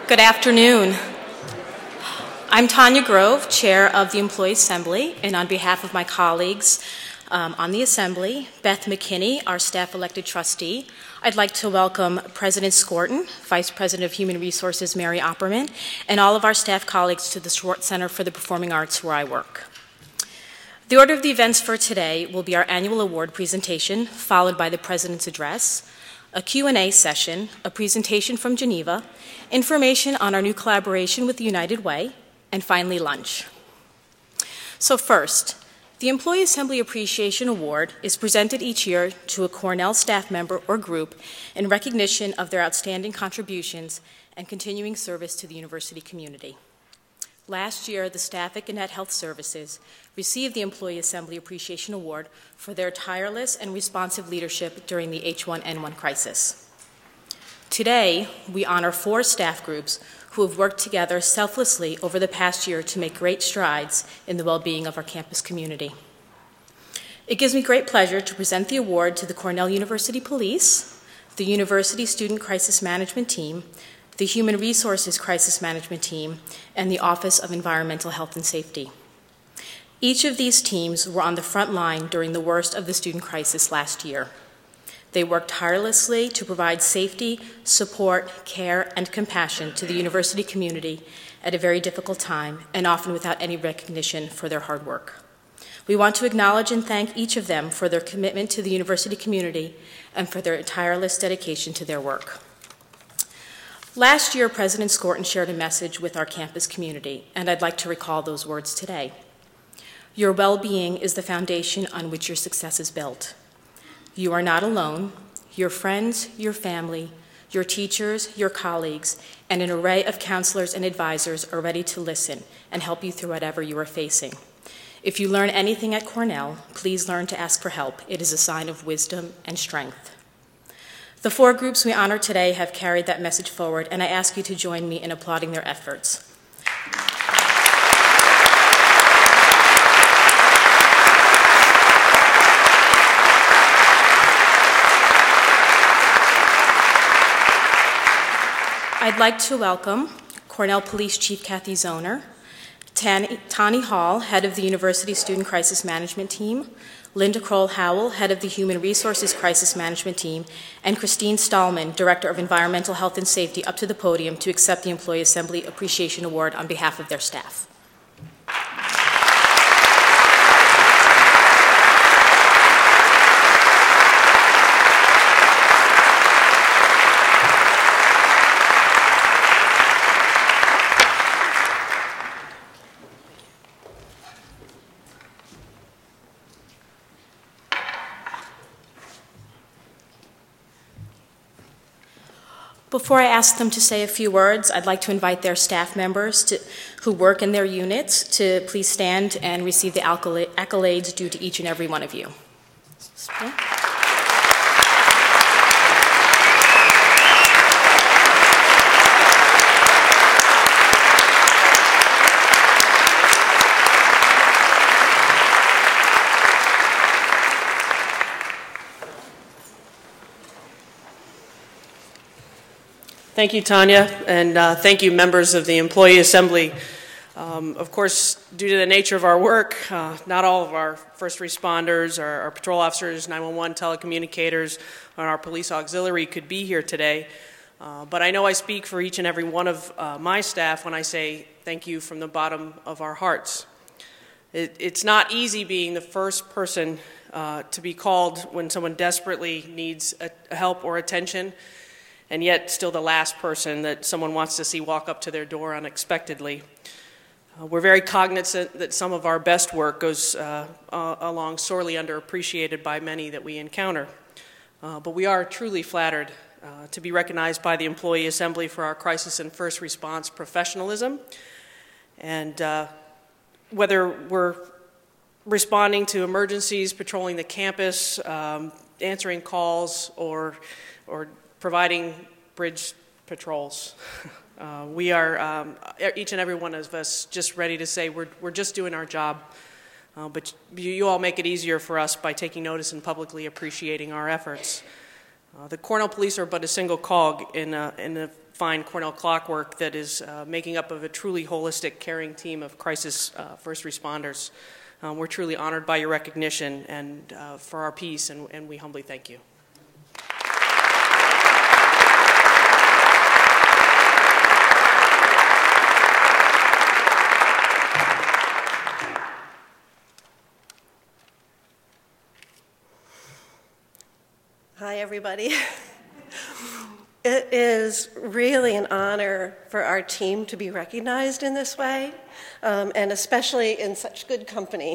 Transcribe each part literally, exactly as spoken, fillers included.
Good afternoon. I'm Tanya Grove, Chair of the Employee Assembly, and on behalf of my colleagues um, on the Assembly, Beth McKinney, our staff elected trustee, I'd like to welcome President Skorton, Vice President of Human Resources Mary Opperman, and all of our staff colleagues to the Schwartz Center for the Performing Arts where I work. The order of the events for today will be our annual award presentation, followed by the President's address, a Q and A session, a presentation from Geneva, information on our new collaboration with the United Way, and finally lunch. So first, the Employee Assembly Appreciation Award is presented each year to a Cornell staff member or group in recognition of their outstanding contributions and continuing service to the university community. Last year, the staff at Gannett Health Services received the Employee Assembly Appreciation Award for their tireless and responsive leadership during the H one N one crisis. Today, we honor four staff groups who have worked together selflessly over the past year to make great strides in the well-being of our campus community. It gives me great pleasure to present the award to the Cornell University Police, the University Student Crisis Management Team, the Human Resources Crisis Management Team, and the Office of Environmental Health and Safety. Each of these teams were on the front line during the worst of the student crisis last year. They worked tirelessly to provide safety, support, care, and compassion to the university community at a very difficult time, and often without any recognition for their hard work. We want to acknowledge and thank each of them for their commitment to the university community and for their tireless dedication to their work. Last year, President Skorton shared a message with our campus community, and I'd like to recall those words today. Your well-being is the foundation on which your success is built. You are not alone. Your friends, your family, your teachers, your colleagues, and an array of counselors and advisors are ready to listen and help you through whatever you are facing. If you learn anything at Cornell, please learn to ask for help. It is a sign of wisdom and strength. The four groups we honor today have carried that message forward, and I ask you to join me in applauding their efforts. I'd like to welcome Cornell Police Chief Kathy Zoner, Tani Hall, head of the University Student Crisis Management Team, Linda Kroll-Howell, head of the Human Resources Crisis Management Team, and Christine Stahlman, Director of Environmental Health and Safety, up to the podium to accept the Employee Assembly Appreciation Award on behalf of their staff. Before I ask them to say a few words, I'd like to invite their staff members to, who work in their units to please stand and receive the accolades due to each and every one of you. Okay. Thank you, Tanya, and uh, thank you, members of the Employee Assembly. Um, of course, due to the nature of our work, uh, not all of our first responders, our, our patrol officers, nine one one telecommunicators, and our police auxiliary could be here today. Uh, but I know I speak for each and every one of uh, my staff when I say thank you from the bottom of our hearts. It, it's not easy being the first person uh, to be called when someone desperately needs a, a help or attention, and yet still the last person that someone wants to see walk up to their door unexpectedly. Uh, we're very cognizant that some of our best work goes uh, uh, along sorely underappreciated by many that we encounter. Uh, but we are truly flattered uh, to be recognized by the Employee Assembly for our crisis and first response professionalism. And uh, whether we're responding to emergencies, patrolling the campus, um, answering calls, or, or providing bridge patrols. Uh, we are, um, each and every one of us, just ready to say we're, we're just doing our job. Uh, but you, you all make it easier for us by taking notice and publicly appreciating our efforts. Uh, the Cornell Police are but a single cog in a, in a fine Cornell Clockwork that is uh, making up of a truly holistic, caring team of crisis uh, first responders. Um, we're truly honored by your recognition and uh, for our peace, and, and we humbly thank you. Hi, everybody. It is really an honor for our team to be recognized in this way, um, and especially in such good company.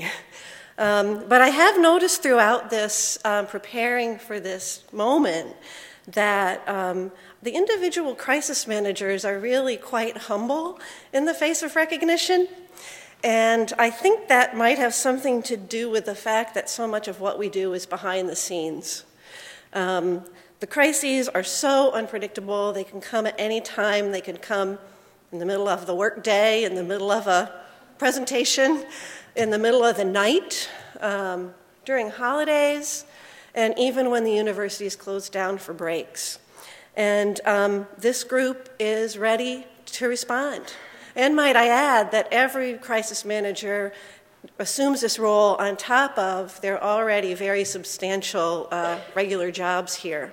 Um, but I have noticed throughout this, um, preparing for this moment, that um, the individual crisis managers are really quite humble in the face of recognition. And I think that might have something to do with the fact that so much of what we do is behind the scenes. Um, the crises are so unpredictable. They can come at any time. They can come in the middle of the workday, in the middle of a presentation, in the middle of the night, um, during holidays, and even when the universities close down for breaks. And um, this group is ready to respond. And might I add that every crisis manager assumes this role on top of their already very substantial uh, regular jobs here.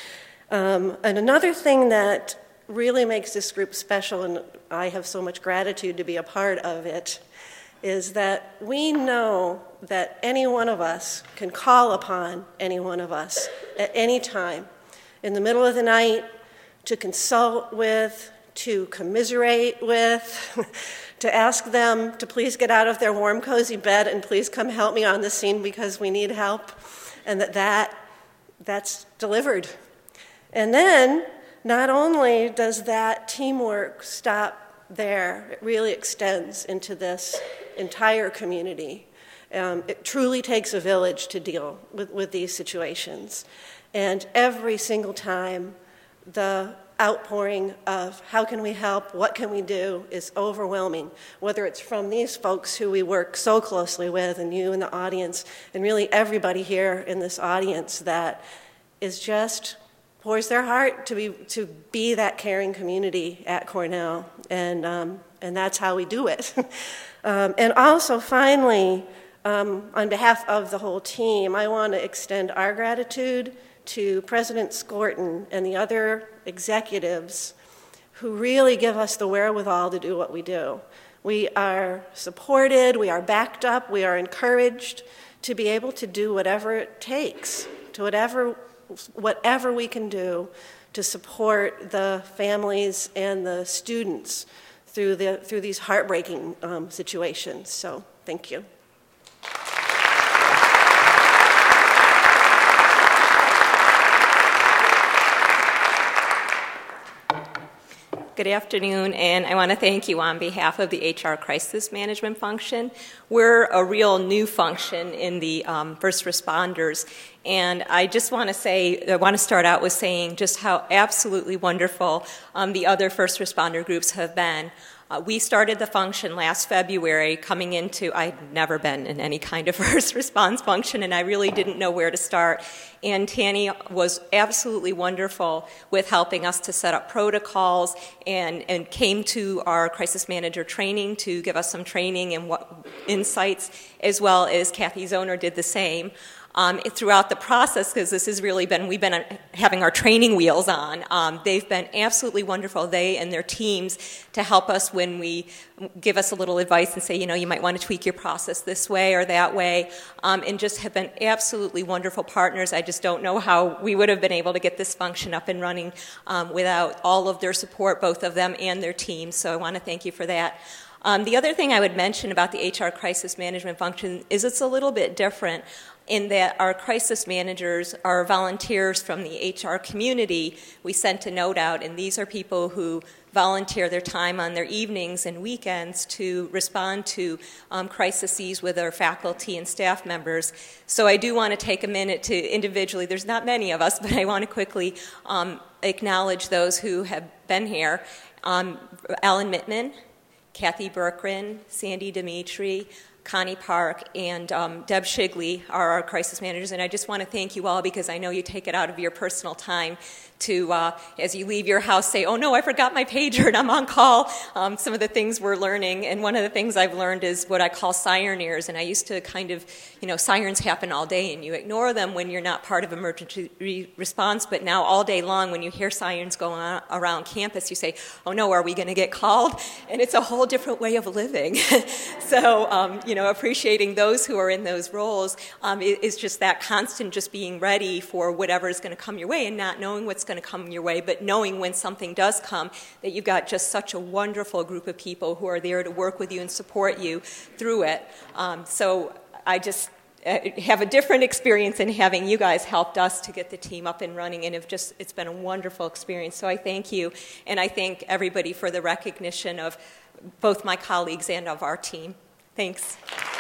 Um, and another thing that really makes this group special, and I have so much gratitude to be a part of it, is that we know that any one of us can call upon any one of us at any time, in the middle of the night, to consult with, to commiserate with, to ask them to please get out of their warm, cozy bed and please come help me on the scene because we need help, and that, that that's delivered. And then, not only does that teamwork stop there, it really extends into this entire community. Um, it truly takes a village to deal with, with these situations. And every single time, the outpouring of how can we help, what can we do is overwhelming, whether it's from these folks who we work so closely with and you in the audience and really everybody here in this audience that is just pours their heart to be to be that caring community at Cornell, and um, and that's how we do it. um, and also finally, um, on behalf of the whole team, I want to extend our gratitude to President Skorton and the other executives who really give us the wherewithal to do what we do. We are supported, we are backed up, we are encouraged to be able to do whatever it takes, to whatever, whatever we can do to support the families and the students through, the, through these heartbreaking um, situations. So thank you. Good afternoon, and I want to thank you on behalf of the H R Crisis Management function. We're a real new function in the um, first responders, and I just want to say, I want to start out with saying just how absolutely wonderful um, the other first responder groups have been. Uh, we started the function last February coming into, I'd never been in any kind of first response function, and I really didn't know where to start. And Tanny was absolutely wonderful with helping us to set up protocols and, and came to our crisis manager training to give us some training and what insights, as well as Kathy Zoner did the same. Um, throughout the process, because this has really been, we've been having our training wheels on. Um, they've been absolutely wonderful, they and their teams, to help us when we give us a little advice and say, you know, you might want to tweak your process this way or that way, um, and just have been absolutely wonderful partners. I just don't know how we would have been able to get this function up and running um, without all of their support, both of them and their teams, so I want to thank you for that. Um, the other thing I would mention about the H R crisis management function is it's a little bit different in that our crisis managers are volunteers from the H R community. We sent a note out, and these are people who volunteer their time on their evenings and weekends to respond to um, crises with our faculty and staff members. So I do want to take a minute to individually, there's not many of us, but I want to quickly um, acknowledge those who have been here. Um, Alan Mittman, Kathy Berkran, Sandy Dimitri, Connie Park, and um, Deb Shigley are our crisis managers, and I just want to thank you all because I know you take it out of your personal time to, uh, as you leave your house, say, oh no, I forgot my pager and I'm on call. Um, some of the things we're learning, and one of the things I've learned is what I call siren ears, and I used to kind of, you know, sirens happen all day and you ignore them when you're not part of emergency re response, but now all day long when you hear sirens going on around campus, you say, oh no, are we going to get called? And it's a whole different way of living. So, um, you know, appreciating those who are in those roles um, is just that constant just being ready for whatever is going to come your way and not knowing what's going to come your way, but knowing when something does come that you've got just such a wonderful group of people who are there to work with you and support you through it. Um, so I just uh, have a different experience in having you guys helped us to get the team up and running, and have just, it's been a wonderful experience. So I thank you, and I thank everybody for the recognition of both my colleagues and of our team. Thanks.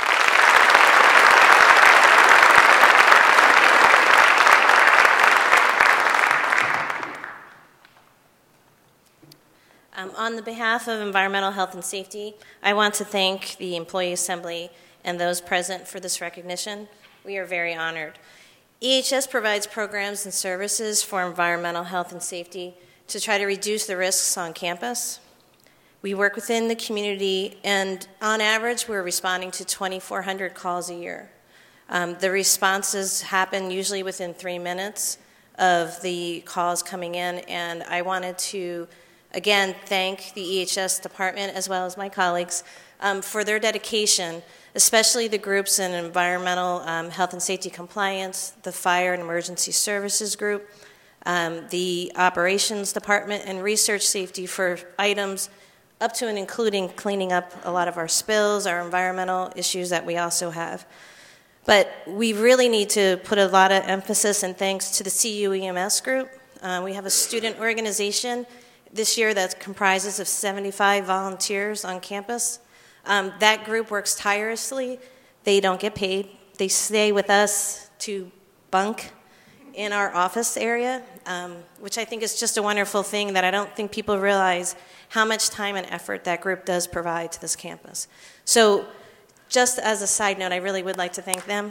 Um, on the behalf of Environmental Health and Safety, I want to thank the Employee Assembly and those present for this recognition. We are very honored. E H S provides programs and services for environmental health and safety to try to reduce the risks on campus. We work within the community, and on average, we're responding to twenty-four hundred calls a year. Um, the responses happen usually within three minutes of the calls coming in, and I wanted to again thank the E H S department as well as my colleagues um, for their dedication, especially the groups in environmental um, health and safety compliance, the fire and emergency services group, um, the operations department, and research safety for items up to and including cleaning up a lot of our spills, our environmental issues that we also have. But we really need to put a lot of emphasis and thanks to the C U E M S group. Uh, we have a student organization this year that comprises of seventy-five volunteers on campus. Um, that group works tirelessly. They don't get paid. They stay with us to bunk in our office area, um, which I think is just a wonderful thing that I don't think people realize how much time and effort that group does provide to this campus. So just as a side note, I really would like to thank them.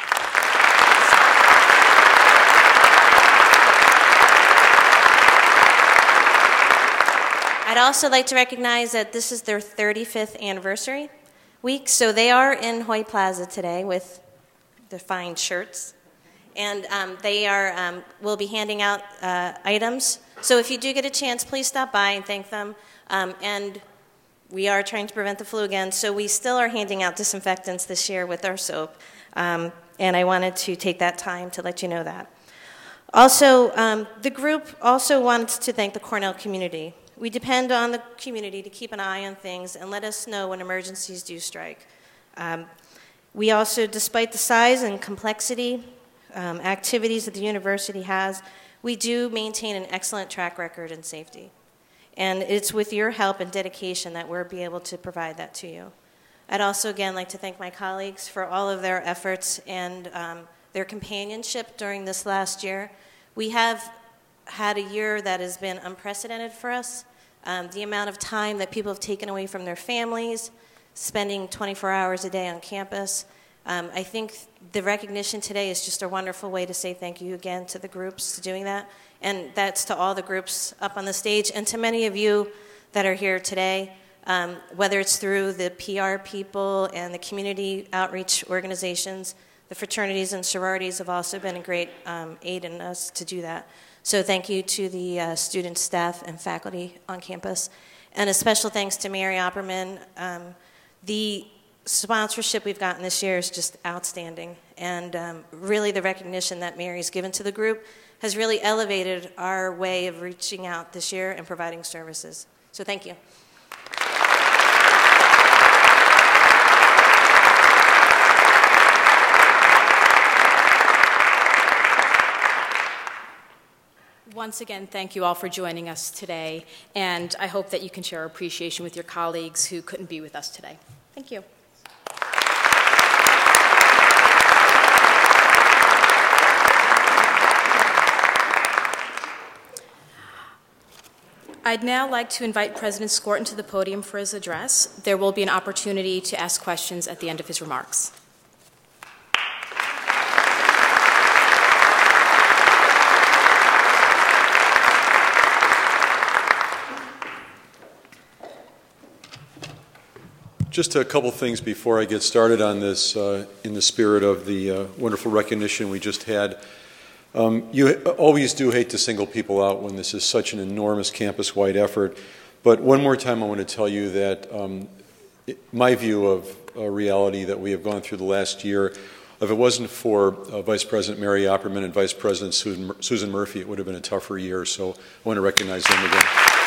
I'd also like to recognize that this is their thirty-fifth anniversary week, so they are in Hoy Plaza today with the fine shirts, and um, they are um, will be handing out uh, items. So if you do get a chance, please stop by and thank them. Um, and we are trying to prevent the flu again, so we still are handing out disinfectants this year with our soap, um, and I wanted to take that time to let you know that. Also, um, the group also wants to thank the Cornell community. We depend on the community to keep an eye on things and let us know when emergencies do strike. Um, we also, despite the size and complexity um, activities that the university has, we do maintain an excellent track record in safety. And it's with your help and dedication that we'll be able to provide that to you. I'd also, again, like to thank my colleagues for all of their efforts and um, their companionship during this last year. We have had a year that has been unprecedented for us. Um, the amount of time that people have taken away from their families, spending twenty-four hours a day on campus. Um, I think the recognition today is just a wonderful way to say thank you again to the groups for doing that. And that's to all the groups up on the stage and to many of you that are here today, um, whether it's through the P R people and the community outreach organizations. The fraternities and sororities have also been a great um, aid in us to do that. So thank you to the uh, student, staff, and faculty on campus. And a special thanks to Mary Opperman. Um, the sponsorship we've gotten this year is just outstanding. And um, really the recognition that Mary's given to the group has really elevated our way of reaching out this year and providing services. So thank you. Once again, thank you all for joining us today, and I hope that you can share our appreciation with your colleagues who couldn't be with us today. Thank you. I'd now like to invite President Skorton to the podium for his address. There will be an opportunity to ask questions at the end of his remarks. just a couple things before I get started on this, uh, in the spirit of the uh, wonderful recognition we just had. Um, you always do hate to single people out when this is such an enormous campus-wide effort, but one more time I want to tell you that um, it, my view of uh, reality that we have gone through the last year, if it wasn't for uh, Vice President Mary Opperman and Vice President Susan, Susan Murphy, it would have been a tougher year, so I want to recognize them again.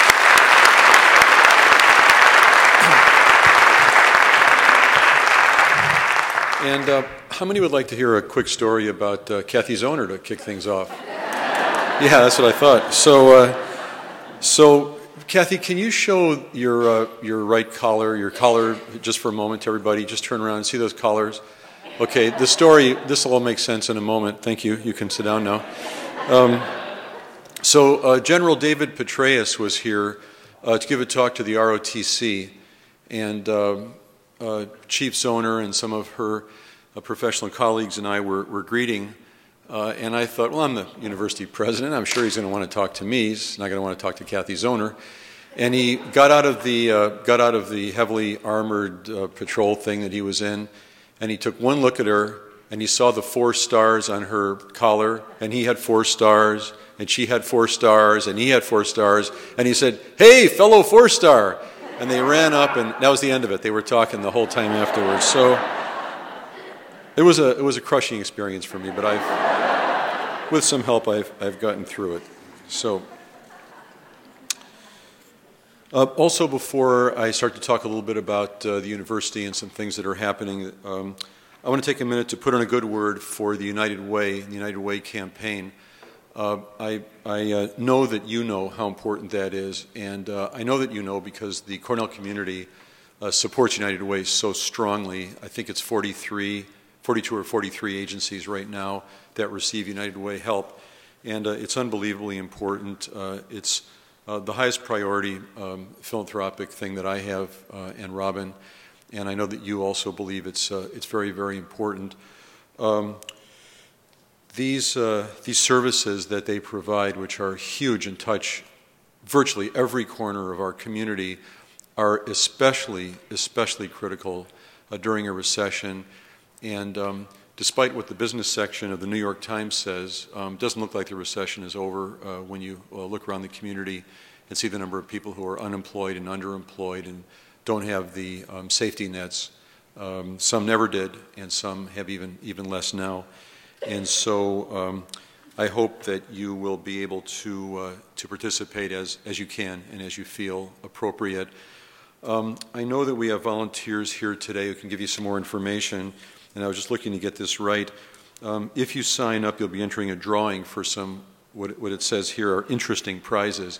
And uh, how many would like to hear a quick story about uh, Kathy Zoner to kick things off? Yeah, that's what I thought. So, uh, so Kathy, can you show your uh, your right collar, your collar, just for a moment to everybody? Just turn around and see those collars. Okay, the story, this will all make sense in a moment. Thank you. You can sit down now. Um, so uh, General David Petraeus was here uh, to give a talk to the R O T C, and uh, uh, Chief Zoner and some of her uh, professional colleagues and I were, were greeting, uh, and I thought, well, I'm the university president. I'm sure he's going to want to talk to me. He's not going to want to talk to Kathy Zoner. And he got out of the uh, got out of the heavily armored uh, patrol thing that he was in, and he took one look at her, and he saw the four stars on her collar, and he had four stars, and she had four stars, and he had four stars, and he said, "Hey, fellow four-star!" And they ran up, and that was the end of it. They were talking the whole time afterwards. So it was a it was a crushing experience for me, but I've, with some help, I've I've gotten through it. So. Uh, also, before I start to talk a little bit about uh, the university and some things that are happening, um, I want to take a minute to put in a good word for the United Way, the United Way campaign. Uh, I, I uh, know that you know how important that is, and uh, I know that you know because the Cornell community uh, supports United Way so strongly. I think it's forty-three, forty-two or forty-three agencies right now that receive United Way help, and uh, it's unbelievably important. Uh, it's Uh, the highest priority um, philanthropic thing that I have, uh, and Robin, and I know that you also believe it's uh, it's very, very important. Um, these uh, these services that they provide, which are huge and touch virtually every corner of our community, are especially especially critical uh, during a recession. And um, despite what the business section of the New York Times says, um, doesn't look like the recession is over uh, when you uh, look around the community and see the number of people who are unemployed and underemployed and don't have the um, safety nets. Um, some never did, and some have even, even less now. And so um, I hope that you will be able to, uh, to participate as, as you can and as you feel appropriate. Um, I know that we have volunteers here today who can give you some more information. And I was just looking to get this right. Um, if you sign up, you'll be entering a drawing for some, what, what it says here are interesting prizes.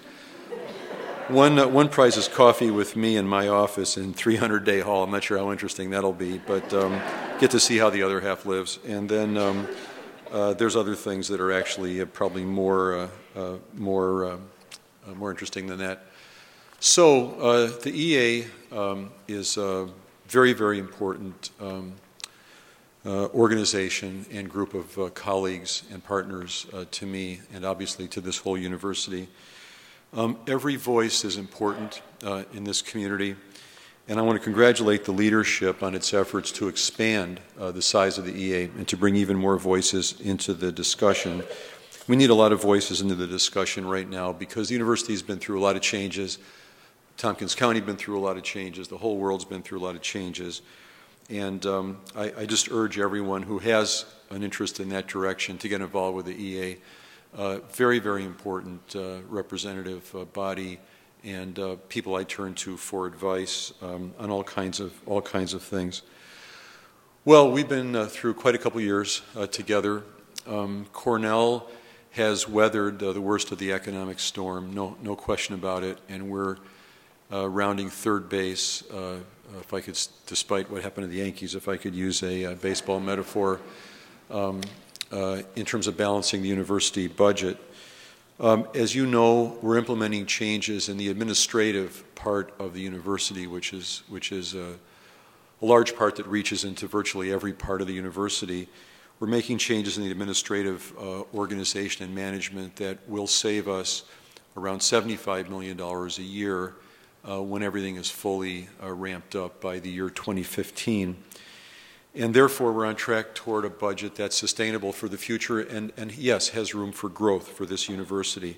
One, uh, one prize is coffee with me in my office in three hundred Day Hall. I'm not sure how interesting that'll be, but um, get to see how the other half lives. And then um, uh, there's other things that are actually uh, probably more, uh, uh, more, uh, uh, more interesting than that. So uh, the E A um, is a very, very important um, Uh, organization and group of uh, colleagues and partners uh, to me, and obviously to this whole university. Um, every voice is important uh, in this community, and I want to congratulate the leadership on its efforts to expand uh, the size of the E A and to bring even more voices into the discussion. We need a lot of voices into the discussion right now because the university has been through a lot of changes. Tompkins County has been through a lot of changes. The whole world's been through a lot of changes. And um, I, I just urge everyone who has an interest in that direction to get involved with the E A. Uh, very, very important uh, representative uh, body and uh, people I turn to for advice um, on all kinds of all kinds of things. Well, we've been uh, through quite a couple years uh, together. Um, Cornell has weathered uh, the worst of the economic storm, no, no question about it, and we're uh, rounding third base. Uh, if I could, despite what happened to the Yankees, if I could use a uh, baseball metaphor, um, uh, in terms of balancing the university budget. Um, as you know, we're implementing changes in the administrative part of the university, which is which is a, a large part that reaches into virtually every part of the university. We're making changes in the administrative uh, organization and management that will save us around seventy-five million dollars a year uh, when everything is fully uh, ramped up by the year twenty fifteen. And therefore, we're on track toward a budget that's sustainable for the future and, and yes, has room for growth for this university.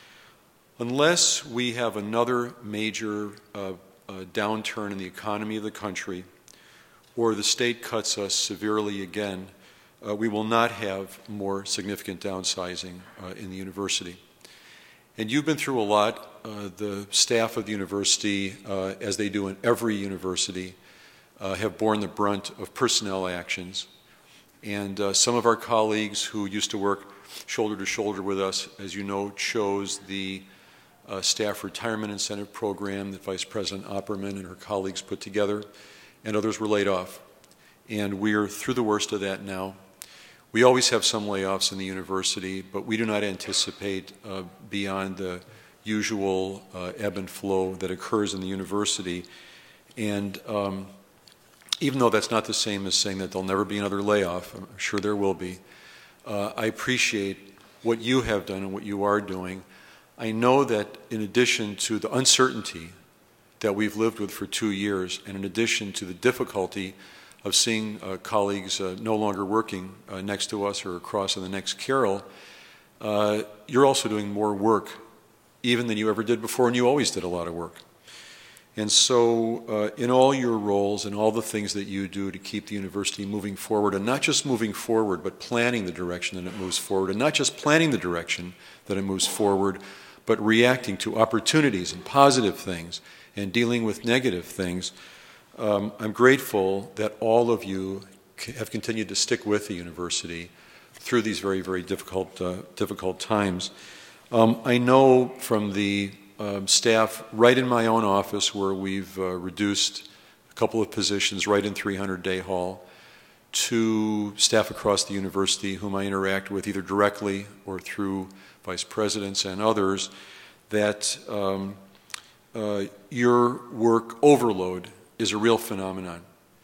Unless we have another major uh, uh, downturn in the economy of the country, or the state cuts us severely again, uh, we will not have more significant downsizing uh, in the university. And you've been through a lot. Uh, the staff of the university, uh, as they do in every university, uh, have borne the brunt of personnel actions. And uh, some of our colleagues who used to work shoulder to shoulder with us, as you know, chose the uh, staff retirement incentive program that Vice President Opperman and her colleagues put together, and others were laid off. And we're through the worst of that now. We always have some layoffs in the university, but we do not anticipate uh, beyond the usual uh, ebb and flow that occurs in the university. And um, even though that's not the same as saying that there'll never be another layoff, I'm sure there will be, uh, I appreciate what you have done and what you are doing. I know that in addition to the uncertainty that we've lived with for two years, and in addition to the difficulty of seeing uh, colleagues uh, no longer working uh, next to us or across in the next carol, uh, you're also doing more work even than you ever did before, and you always did a lot of work. And so uh, in all your roles and all the things that you do to keep the university moving forward, and not just moving forward, but planning the direction that it moves forward, and not just planning the direction that it moves forward, but reacting to opportunities and positive things and dealing with negative things, um, I'm grateful that all of you have continued to stick with the university through these very, very difficult, uh, difficult times. Um, I know from the um, staff right in my own office where we've uh, reduced a couple of positions right in three hundred Day Hall, to staff across the university whom I interact with either directly or through vice presidents and others, that um, uh, your work overload is a real phenomenon.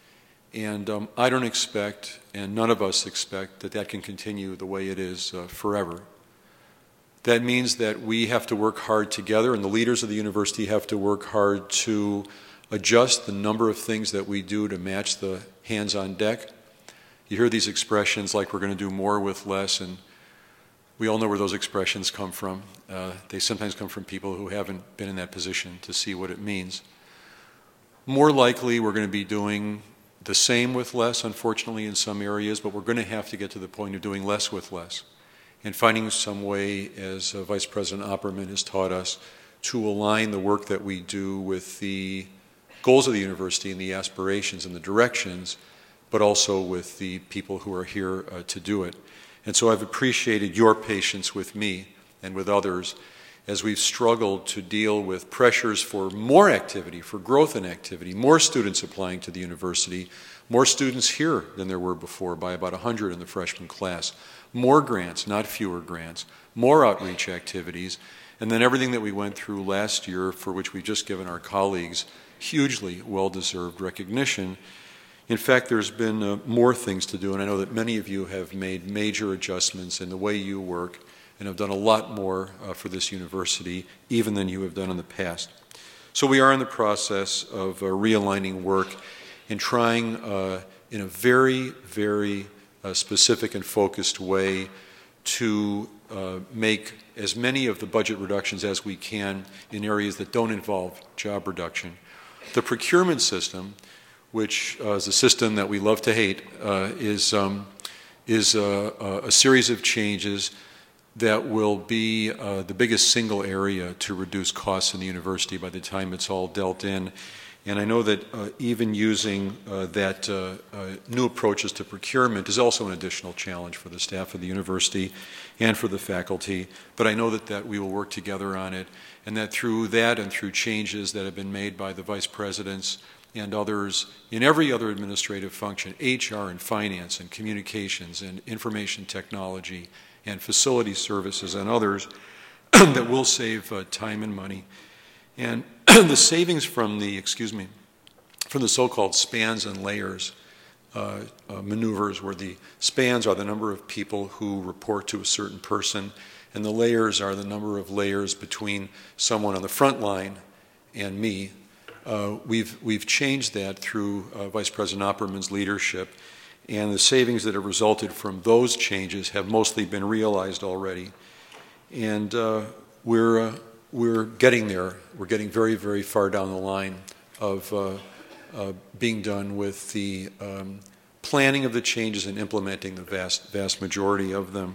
And um, I don't expect, and none of us expect, that that can continue the way it is uh, forever. That means that we have to work hard together, and the leaders of the university have to work hard to adjust the number of things that we do to match the hands on deck. You hear these expressions like we're going to do more with less, and we all know where those expressions come from. Uh, they sometimes come from people who haven't been in that position to see what it means. More likely, we're going to be doing the same with less, unfortunately, in some areas, but we're going to have to get to the point of doing less with less and finding some way, as uh, Vice President Opperman has taught us, to align the work that we do with the goals of the university and the aspirations and the directions, but also with the people who are here uh, to do it. And so I've appreciated your patience with me and with others as we've struggled to deal with pressures for more activity, for growth in activity, more students applying to the university, more students here than there were before by about one hundred in the freshman class, more grants, not fewer grants, more outreach activities, and then everything that we went through last year, for which we've just given our colleagues hugely well-deserved recognition. In fact, there's been uh, more things to do, and I know that many of you have made major adjustments in the way you work and have done a lot more uh, for this university, even than you have done in the past. So we are in the process of uh, realigning work and trying uh, in a very, very uh, specific and focused way to uh, make as many of the budget reductions as we can in areas that don't involve job reduction. The procurement system, which uh, is a system that we love to hate, uh, is, um, is uh, a series of changes that will be uh, the biggest single area to reduce costs in the university by the time it's all dealt in. And I know that uh, even using uh, that uh, uh, new approaches to procurement is also an additional challenge for the staff of the university and for the faculty. But I know that, that we will work together on it, and that through that and through changes that have been made by the vice presidents and others in every other administrative function, H R and finance and communications and information technology and facility services and others, that will save uh, time and money. And the savings from the, excuse me, from the so-called spans and layers uh, uh, maneuvers, where the spans are the number of people who report to a certain person, and the layers are the number of layers between someone on the front line and me. Uh, we've, we've changed that through uh, Vice President Opperman's leadership, and the savings that have resulted from those changes have mostly been realized already. And uh, we're, uh, we're getting there. We're getting very, very far down the line of uh, uh, being done with the um, planning of the changes and implementing the vast, vast majority of them.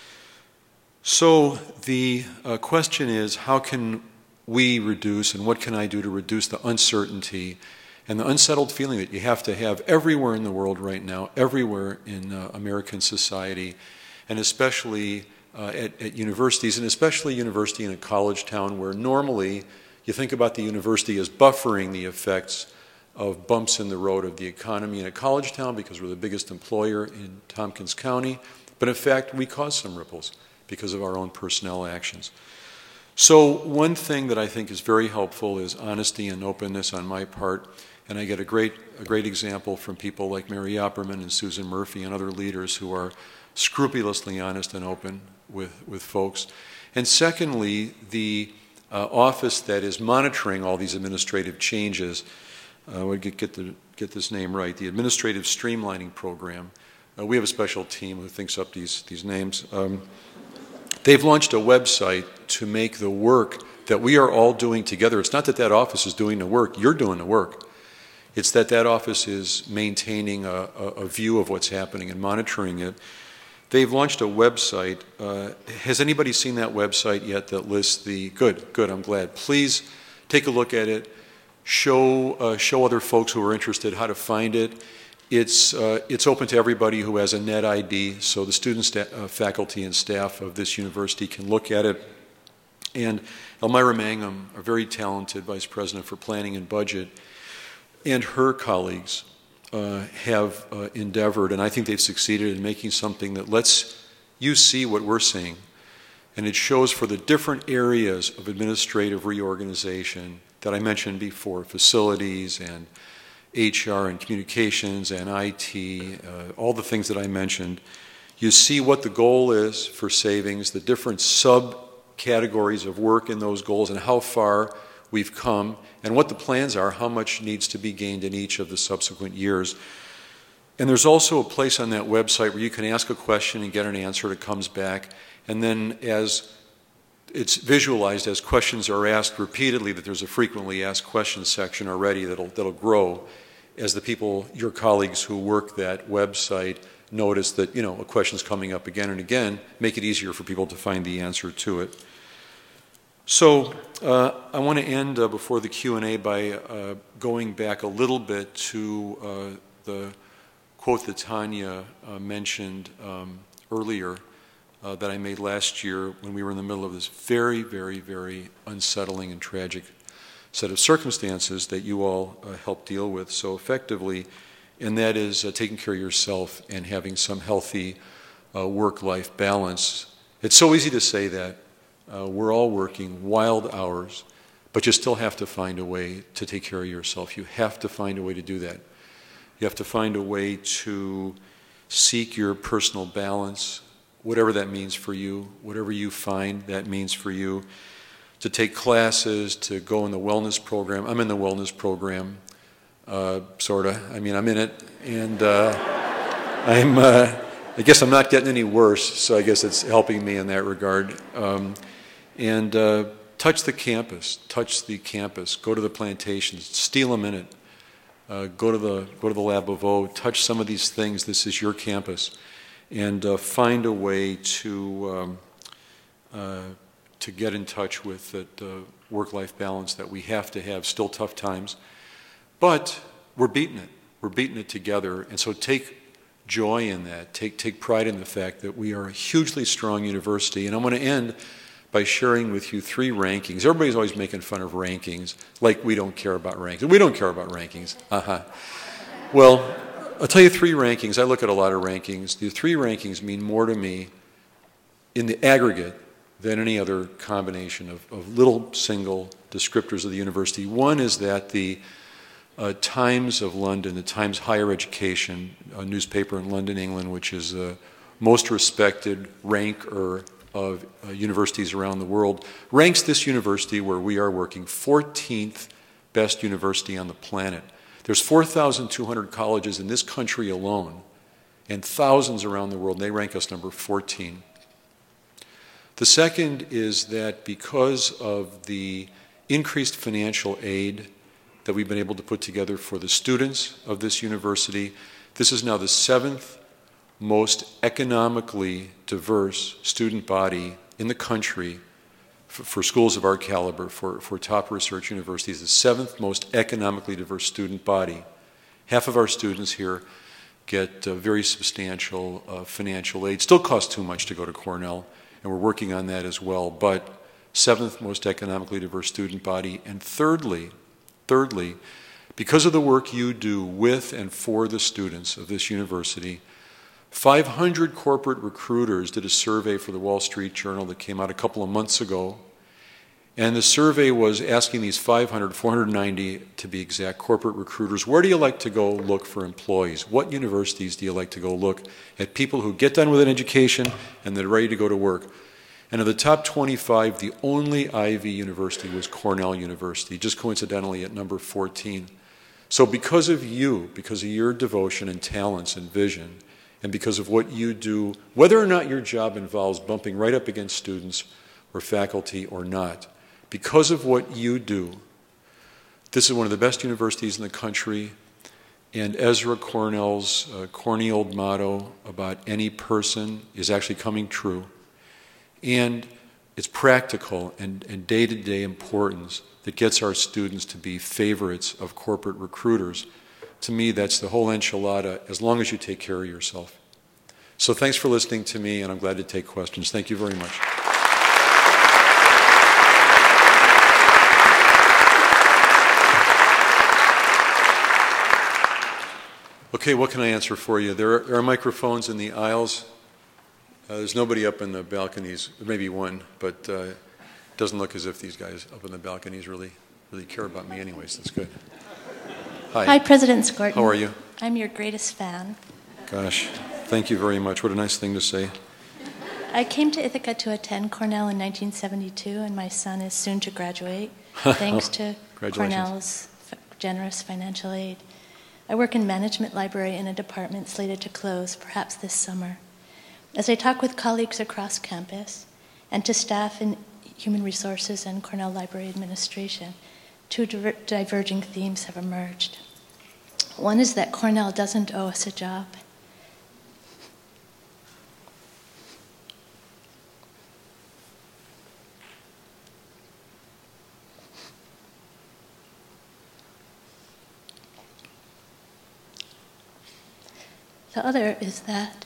So the uh, question is, how can we reduce, and what can I do to reduce the uncertainty and the unsettled feeling that you have to have everywhere in the world right now, everywhere in uh, American society, and especially uh, at, at universities, and especially university in a college town where normally you think about the university as buffering the effects of bumps in the road of the economy in a college town because we're the biggest employer in Tompkins County, but in fact we cause some ripples because of our own personnel actions. So one thing that I think is very helpful is honesty and openness on my part, and I get a great, a great example from people like Mary Opperman and Susan Murphy and other leaders who are scrupulously honest and open with, with folks. And secondly, the uh, office that is monitoring all these administrative changes, uh, we get, get, the, get this name right, the Administrative Streamlining Program. Uh, we have a special team who thinks up these, these names. Um, they've launched a website to make the work that we are all doing together. It's not that that office is doing the work, you're doing the work. It's that that office is maintaining a, a, a view of what's happening and monitoring it. They've launched a website. Uh, has anybody seen that website yet that lists the, good, good, I'm glad. Please take a look at it. Show, uh, show other folks who are interested how to find it. It's, uh, it's open to everybody who has a net I D, so the students, uh, faculty, and staff of this university can look at it. And Elmira Mangum, a very talented Vice President for Planning and Budget, and her colleagues uh, have uh, endeavored, and I think they've succeeded in making something that lets you see what we're seeing. And it shows for the different areas of administrative reorganization that I mentioned before, facilities and H R and communications and I T, uh, all the things that I mentioned. You see what the goal is for savings, the different subcategories of work in those goals, and how far we've come, and what the plans are, how much needs to be gained in each of the subsequent years. And there's also a place on that website where you can ask a question and get an answer that comes back, and then as it's visualized as questions are asked repeatedly, that there's a frequently asked questions section already that'll, that'll grow as the people, your colleagues who work that website, notice that, you know, a question's coming up again and again, make it easier for people to find the answer to it. So uh, I want to end uh, before the Q and A by uh, going back a little bit to uh, the quote that Tanya uh, mentioned um, earlier uh, that I made last year when we were in the middle of this very, very, very unsettling and tragic set of circumstances that you all uh, helped deal with so effectively, and that is uh, taking care of yourself and having some healthy uh, work-life balance. It's so easy to say that. Uh, we're all working wild hours, but you still have to find a way to take care of yourself. You have to find a way to do that. You have to find a way to seek your personal balance, whatever that means for you, whatever you find that means for you, to take classes, to go in the wellness program. I'm in the wellness program, uh, sort of. I mean, I'm in it, and uh, I'm, uh, I guess I'm not getting any worse, so I guess it's helping me in that regard. Um, And uh, touch the campus, touch the campus, go to the plantations, steal a minute, uh, go to the go to the Lab of O, touch some of these things. This is your campus, and uh, find a way to um, uh, to get in touch with that uh, work-life balance that we have to have. Still tough times, but we're beating it. We're beating it together, and so take joy in that. Take take pride in the fact that we are a hugely strong university. And I'm going to end by sharing with you three rankings. Everybody's always making fun of rankings, like we don't care about rankings. We don't care about rankings. Uh-huh. Well, I'll tell you three rankings. I look at a lot of rankings. The three rankings mean more to me in the aggregate than any other combination of, of little single descriptors of the university. One is that the uh, Times of London, the Times Higher Education, a newspaper in London, England, which is the most respected ranker of uh, universities around the world, ranks this university where we are working fourteenth best university on the planet. There's four thousand two hundred colleges in this country alone, and thousands around the world, and they rank us number fourteen. The second is that because of the increased financial aid that we've been able to put together for the students of this university, this is now the seventh most economically diverse student body in the country for, for schools of our caliber, for, for top research universities, the seventh most economically diverse student body. Half of our students here get uh, very substantial uh, financial aid. Still costs too much to go to Cornell, and we're working on that as well, but seventh most economically diverse student body. And thirdly, thirdly, because of the work you do with and for the students of this university, five hundred corporate recruiters did a survey for the Wall Street Journal that came out a couple of months ago. And the survey was asking these five hundred, four hundred ninety to be exact, corporate recruiters, where do you like to go look for employees? What universities do you like to go look at people who get done with an education and they're ready to go to work? And of the top twenty-five, the only Ivy university was Cornell University, just coincidentally at number fourteen. So because of you, because of your devotion and talents and vision, and because of what you do, whether or not your job involves bumping right up against students or faculty or not, because of what you do, this is one of the best universities in the country, and Ezra Cornell's uh, corny old motto about any person is actually coming true. And it's practical and, and day-to-day importance that gets our students to be favorites of corporate recruiters. To me, that's the whole enchilada, as long as you take care of yourself. So thanks for listening to me, and I'm glad to take questions. Thank you very much. Okay, what can I answer for you? There are, there are microphones in the aisles. Uh, there's nobody up in the balconies, maybe one, but uh, it doesn't look as if these guys up in the balconies really, really care about me anyways. That's good. Hi. Hi, President Skorton. How are you? I'm your greatest fan. Gosh, thank you very much. What a nice thing to say. I came to Ithaca to attend Cornell in nineteen seventy-two, and my son is soon to graduate, thanks to Cornell's f- generous financial aid. I work in management library in a department slated to close, perhaps this summer. As I talk with colleagues across campus and to staff in human resources and Cornell Library Administration, two diver- diverging themes have emerged. One is that Cornell doesn't owe us a job. The other is that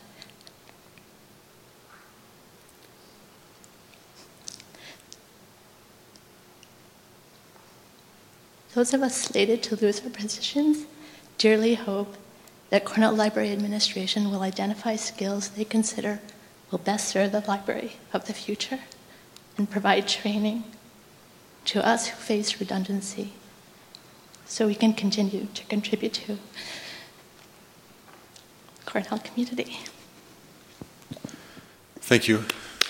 those of us slated to lose our positions dearly hope that Cornell Library Administration will identify skills they consider will best serve the library of the future and provide training to us who face redundancy so we can continue to contribute to Cornell community. Thank you.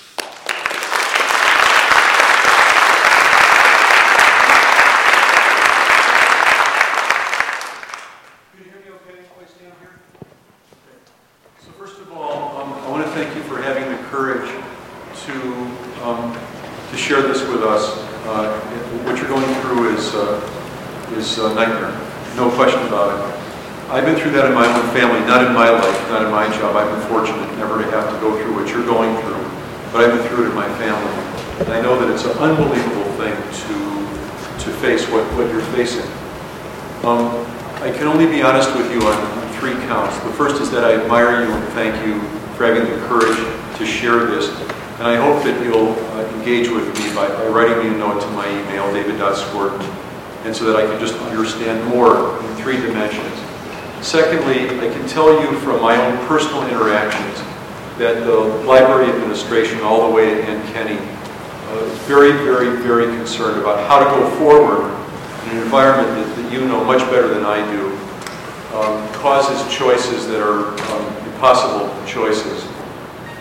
Courage to um, to share this with us. Uh, what you're going through is uh, is a nightmare, no question about it. I've been through that in my own family, not in my life, not in my job. I've been fortunate never to have to go through what you're going through, but I've been through it in my family, and I know that it's an unbelievable thing to to face what what you're facing. Um, I can only be honest with you on three counts. The first is that I admire you and thank you for having the courage to share this, and I hope that you'll uh, engage with me by, by writing me a note to my email, david dot skorton, and so that I can just understand more in three dimensions. Secondly, I can tell you from my own personal interactions that the library administration, all the way to Ann Kenny, uh, is very, very, very concerned about how to go forward in an environment that, that you know much better than I do, um, causes choices that are um, impossible choices.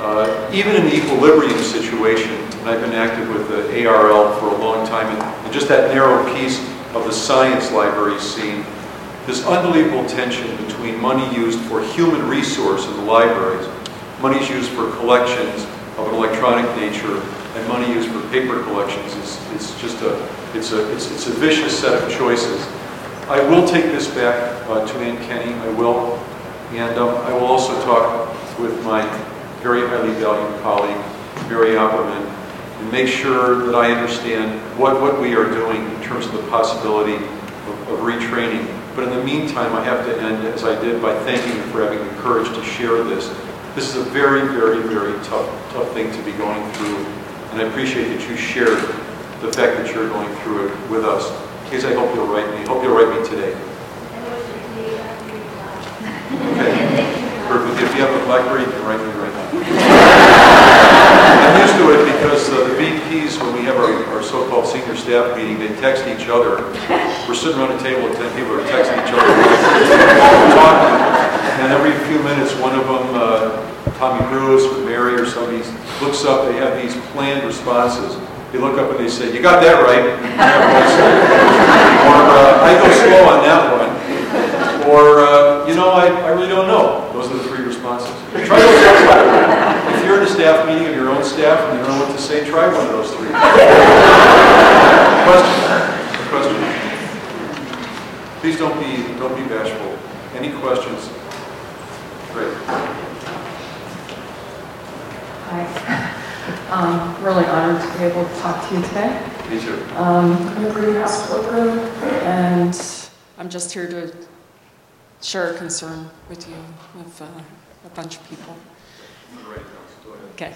Uh, even in the equilibrium situation, and I've been active with the A R L for a long time, and, and just that narrow piece of the science library scene, this unbelievable tension between money used for human resource in the libraries, money used for collections of an electronic nature, and money used for paper collections is, is just a, it's a, it's, it's a vicious set of choices. I will take this back uh, to Ann Kenny, I will, and um, I will also talk with my very highly valued colleague, Mary Opperman, and make sure that I understand what, what we are doing in terms of the possibility of, of retraining. But in the meantime, I have to end, as I did, by thanking you for having the courage to share this. This is a very, very, very tough, tough thing to be going through, and I appreciate that you shared the fact that you're going through it with us. Case, I hope you'll write me. I hope you'll write me today. Okay. Perfect. If you have a BlackBerry, you can write me right now. I'm used to it because uh, the V Ps, when we have our, our so-called senior staff meeting, they text each other. We're sitting around a table and ten people are texting each other. We're talking, and every few minutes, one of them, uh, Tommy Bruce or Mary or somebody, looks up. They have these planned responses. They look up and they say, "You got that right." Or uh, "I go slow on that one." Or, uh, you know, I, I really don't know. Those are the three responses. Try those out, by the way. If you're in a staff meeting of your own staff and you don't know what to say, try one of those three. Questions? Questions? Please don't be, don't be bashful. Any questions? Great. Hi. Um, really honored to be able to talk to you today. Me too. Um, I'm a greenhouse worker, and I'm just here to share a concern with you, with uh, a bunch of people. Okay.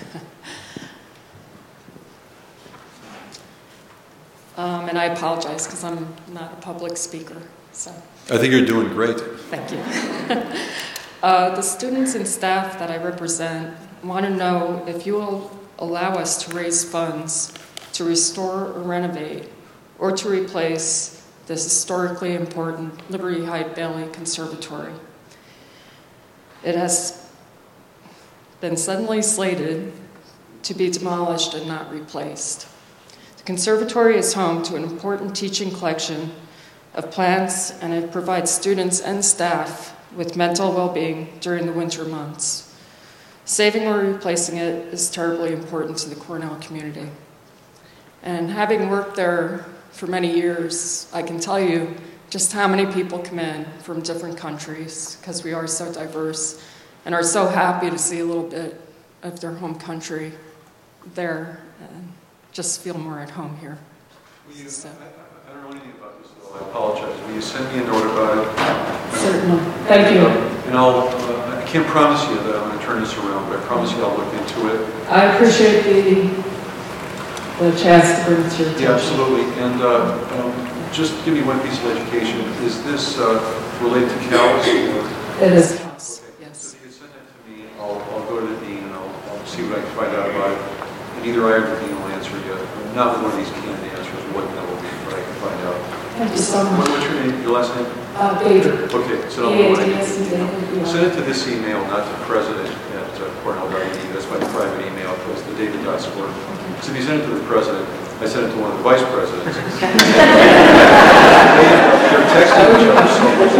um, and I apologize because I'm not a public speaker. So. I think you're doing great. Thank you. uh, the students and staff that I represent want to know if you will allow us to raise funds to restore or renovate or to replace this historically important Liberty Hyde Bailey Conservatory. It has been suddenly slated to be demolished and not replaced. The conservatory is home to an important teaching collection of plants, and it provides students and staff with mental well-being during the winter months. Saving or replacing it is terribly important to the Cornell community. And having worked there for many years, I can tell you just how many people come in from different countries, because we are so diverse, and are so happy to see a little bit of their home country there and just feel more at home here. You, so. I, I don't know anything about this, though. I apologize. Will you send me a note about it? Certainly. Thank you. And I'll, uh, I can't promise you that I'm going to turn this around, but I promise you I'll look into it. I appreciate the the chance to bring it to your attention. Yeah, absolutely. And uh, um, just give me one piece of education. Is this uh, related to CALS? It is CALS, okay. Yes. So if you send that to me, I'll, I'll go to the dean and I'll, I'll see what I can find out about it. And either I or the dean will answer you. Not one of these canned answers, what that will be, but I can find out. Thank you so much. What, what's your name? Your last name? Uh, Bader. Okay, so I'll go ahead. Send it to this email, not to president at uh, Cornell dot E D U. That's my private email. It's the david dot score. So if you send it to the president, I send it to one of the vice presidents. they, they're texting each other so much.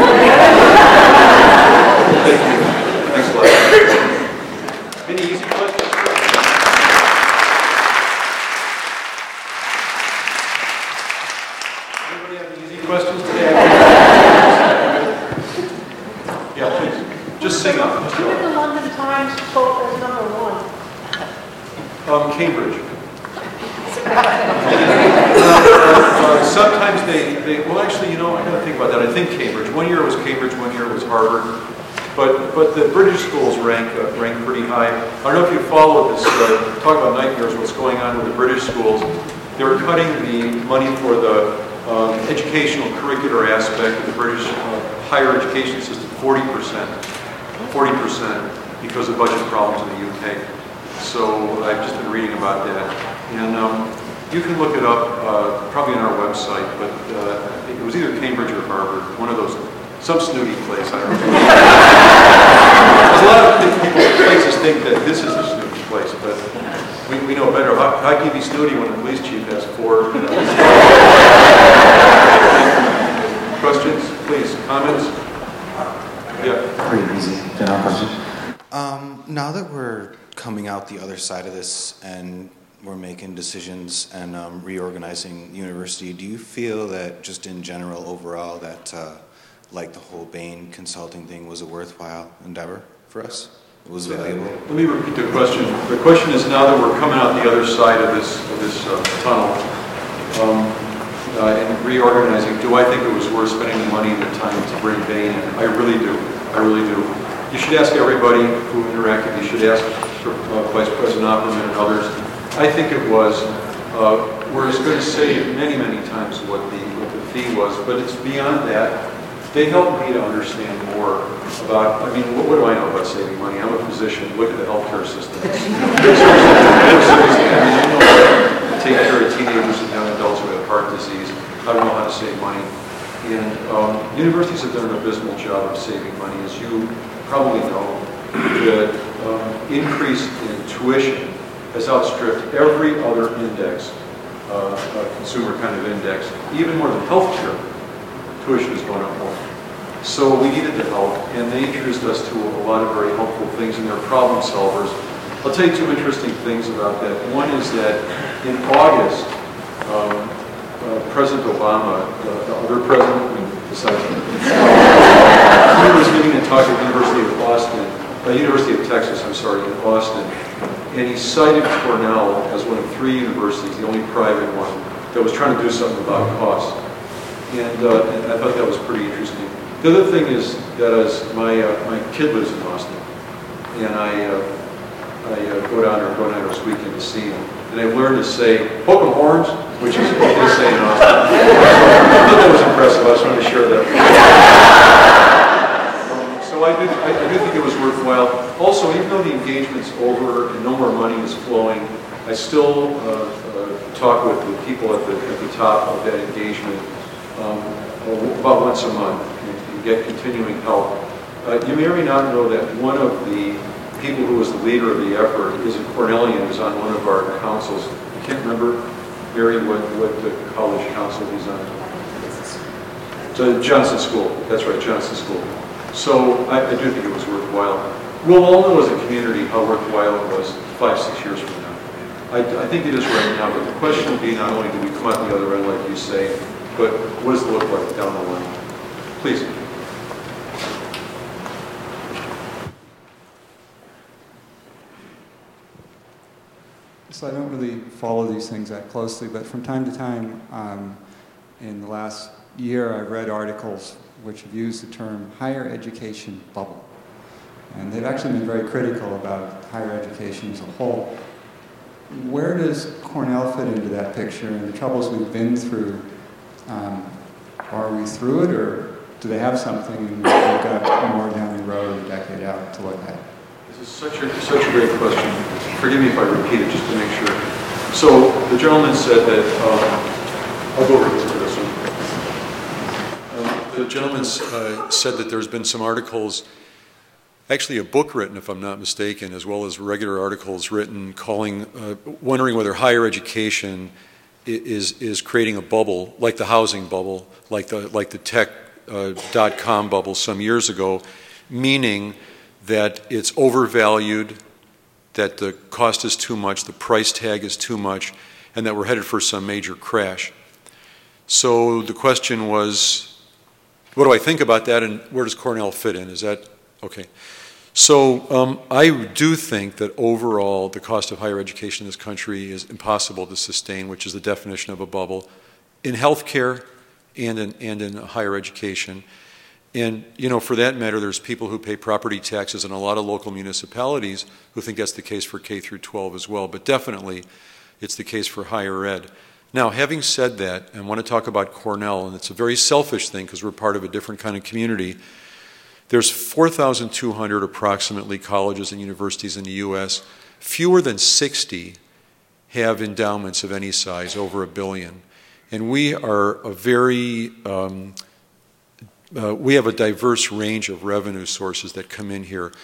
Thank you. Thanks a lot. Any easy questions? Anybody have any easy questions today? Yeah, please. Just sing up. Who did the London Times quote as number one? Um, Cambridge. uh, uh, sometimes they, they, well actually, you know, I gotta think about that. I think Cambridge. One year it was Cambridge, one year it was Harvard. But but the British schools rank uh, rank pretty high. I don't know if you follow this, uh, talk about nightmares, what's going on with the British schools. They're cutting the money for the um, educational curricular aspect of the British uh, higher education system, forty percent. forty percent because of budget problems in the U K. So I've just been reading about that. And um, you can look it up, uh, probably on our website, but uh, it was either Cambridge or Harvard, one of those Some snooty place, I don't know. A lot of people, places think that this is a snooty place, but we, we know better. How, how can you be snooty when the police chief has four, you know? Questions, please, comments? Yeah. Pretty easy. General questions. Um, now that we're coming out the other side of this and we're making decisions and um, reorganizing the university, do you feel that just in general overall that uh, like the whole Bain consulting thing was a worthwhile endeavor for us? It was valuable? Let me repeat the question. The question is, now that we're coming out the other side of this, of this uh, tunnel um, uh, and reorganizing, do I think it was worth spending the money and the time to bring Bain in? I really do. I really do. You should ask everybody who interacted. You should ask for, uh, Vice President Opperman and others. I think it was. Uh, we're going to say many, many times what the, what the fee was, but it's beyond that. They helped me to understand more about, I mean, what, what do I know about saving money? I'm a physician. Look at the healthcare system. I mean, I know how to take care of teenagers and young adults who have heart disease. I don't know how to save money. And um, universities have done an abysmal job of saving money. As you probably know, the um, increase in tuition has outstripped every other index, uh, uh, consumer kind of index, even more than healthcare. Tuition is going up more. So we needed the help, and they introduced us to a lot of very helpful things, and they're problem solvers. I'll tell you two interesting things about that. One is that in August, um, uh, President Obama, uh, the other president, besides me, he was giving a talk at the University of Austin, uh, University of Texas, I'm sorry, in Austin, and he cited Cornell as one of three universities, the only private one, that was trying to do something about cost. And, uh, and I thought that was pretty interesting. The other thing is that as my uh, my kid lives in Austin, and I uh, I uh, go down there, go down there this weekend to see him, and I've learned to say "hook 'em horns," which is what they say in Austin. I thought that was impressive. I just wanted to share that. um, so I do I, I do think it was worthwhile. Also, even though the engagement's over and no more money is flowing, I still uh, uh, talk with the people at the at the top of that engagement. Um, about once a month, and get continuing help. Uh, you may or may not know that one of the people who was the leader of the effort is a Cornellian who's on one of our councils. I can't remember, Mary, what, what the college council he's on. So Johnson School, that's right, Johnson School. So I, I do think it was worthwhile. We'll all know as a community how worthwhile it was five, six years from now. I, I think it is right now, but the question will be not only do we come out the other end, like you say, but what does it look like down the line? Please. So I don't really follow these things that closely, but from time to time, um, in the last year, I've read articles which have used the term higher education bubble. And they've actually been very critical about higher education as a whole. Where does Cornell fit into that picture and the troubles we've been through? Um, are we through it, or do they have something and we've got more down the road, a decade out to look at? This is such a, such a great question. Forgive me if I repeat it just to make sure. So the gentleman said that, um, I'll go over to this one. Um, the gentleman uh, said that there's been some articles, actually a book written, if I'm not mistaken, as well as regular articles written calling, uh, wondering whether higher education is is creating a bubble, like the housing bubble, like the like the tech uh, dot com bubble some years ago, meaning that it's overvalued, that the cost is too much, the price tag is too much, and that we're headed for some major crash. So the question was, what do I think about that, and where does Cornell fit in? Is that okay? So um, I do think that overall the cost of higher education in this country is impossible to sustain, which is the definition of a bubble, in healthcare and in, and in higher education. And, you know, for that matter, there's people who pay property taxes in a lot of local municipalities who think that's the case for K through twelve as well, but definitely it's the case for higher ed. Now, having said that, I want to talk about Cornell, and it's a very selfish thing because we're part of a different kind of community. There's four thousand two hundred approximately colleges and universities in the U S. Fewer than sixty have endowments of any size, over a billion. And we are a very um, uh, we have a diverse range of revenue sources that come in here.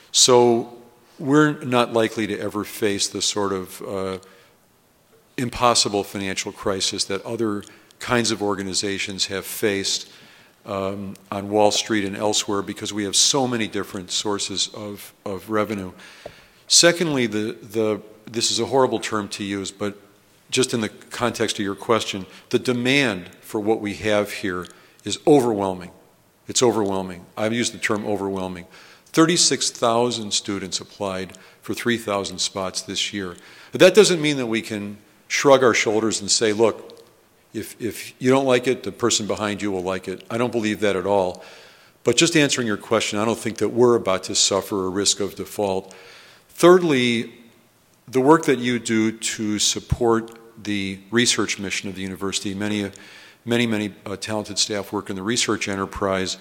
So we're not likely to ever face the sort of uh, impossible financial crisis that other kinds of organizations have faced um, on Wall Street and elsewhere, because we have so many different sources of, of revenue. Secondly, the, the, this is a horrible term to use, but just in the context of your question, the demand for what we have here is overwhelming. It's overwhelming. I've used the term overwhelming. thirty-six thousand students applied for three thousand spots this year. But that doesn't mean that we can shrug our shoulders and say, look, if, if you don't like it, the person behind you will like it. I don't believe that at all. But just answering your question, I don't think that we're about to suffer a risk of default. Thirdly, the work that you do to support the research mission of the university, many, many, many uh, talented staff work in the research enterprise.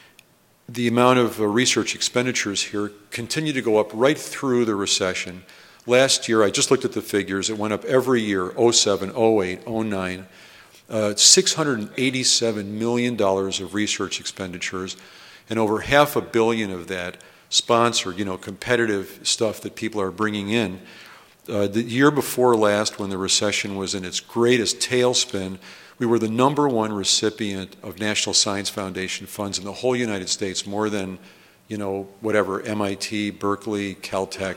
The amount of uh, research expenditures here continue to go up right through the recession. Last year, I just looked at the figures, it went up every year, oh seven, oh eight, oh nine, uh, six hundred eighty-seven million dollars of research expenditures, and over half a billion of that sponsored, you know, competitive stuff that people are bringing in. Uh, the year before last, when the recession was in its greatest tailspin, we were the number one recipient of National Science Foundation funds in the whole United States, more than, you know, whatever, M I T, Berkeley, Caltech.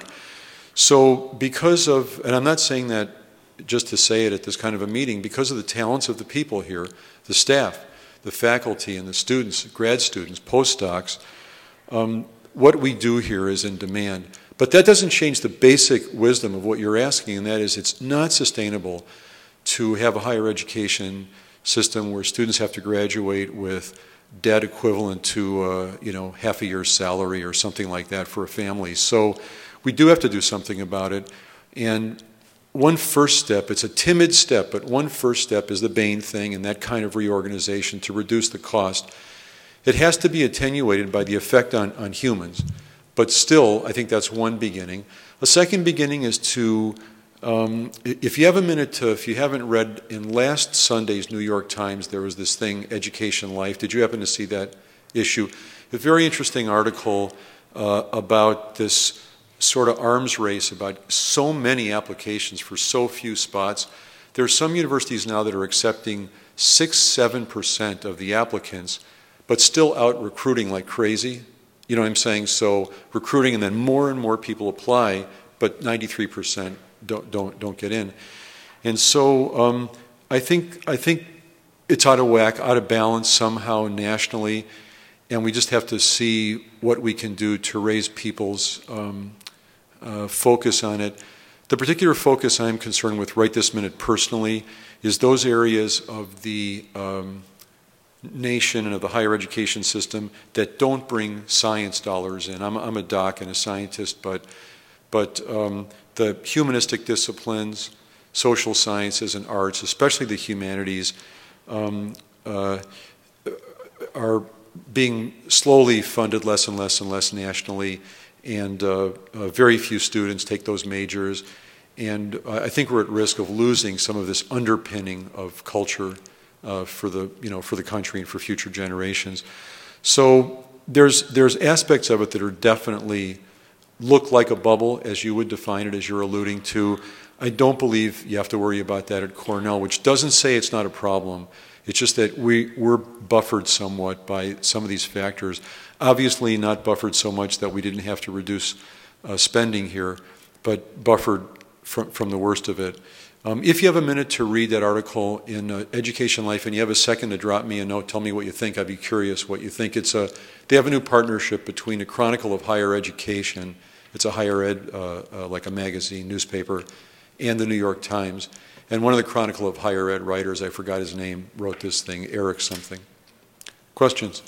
So because of, and I'm not saying that just to say it at this kind of a meeting, because of the talents of the people here, the staff, the faculty and the students, grad students, postdocs, um, what we do here is in demand. But that doesn't change the basic wisdom of what you're asking, and that is it's not sustainable to have a higher education system where students have to graduate with debt equivalent to uh, you know, half a year's salary or something like that for a family. So we do have to do something about it. And one first step, it's a timid step, but one first step is the Bain thing and that kind of reorganization to reduce the cost. It has to be attenuated by the effect on, on humans. But still, I think that's one beginning. A second beginning is to, um, if you have a minute to, if you haven't read, in last Sunday's New York Times, there was this thing, Education Life. Did you happen to see that issue? A very interesting article uh, about this sort of arms race, about so many applications for so few spots. There are some universities now that are accepting six, seven percent of the applicants, but still out recruiting like crazy. You know what I'm saying? So recruiting, and then more and more people apply, but ninety-three percent don't don't don't get in. And so um, I think I think it's out of whack, out of balance somehow nationally, and we just have to see what we can do to raise people's um, uh, focus on it. The particular focus I'm concerned with right this minute personally is those areas of the um, nation and of the higher education system that don't bring science dollars in. I'm, I'm a doc and a scientist, but, but um, the humanistic disciplines, social sciences and arts, especially the humanities, um, uh, are being slowly funded less and less and less nationally, and uh, uh, very few students take those majors. And uh, I think we're at risk of losing some of this underpinning of culture Uh, for the you know for the country and for future generations. So there's there's aspects of it that are definitely look like a bubble, as you would define it, as you're alluding to. I don't believe you have to worry about that at Cornell, which doesn't say it's not a problem. It's just that we we're buffered somewhat by some of these factors. Obviously, not buffered so much that we didn't have to reduce uh, spending here, but buffered from from the worst of it. Um, if you have a minute to read that article in uh, Education Life, and you have a second to drop me a note, tell me what you think. I'd be curious what you think. It's a, they have a new partnership between the Chronicle of Higher Education, it's a higher ed, uh, uh, like a magazine, newspaper, and the New York Times. And one of the Chronicle of Higher Ed writers, I forgot his name, wrote this thing, Eric something. Questions?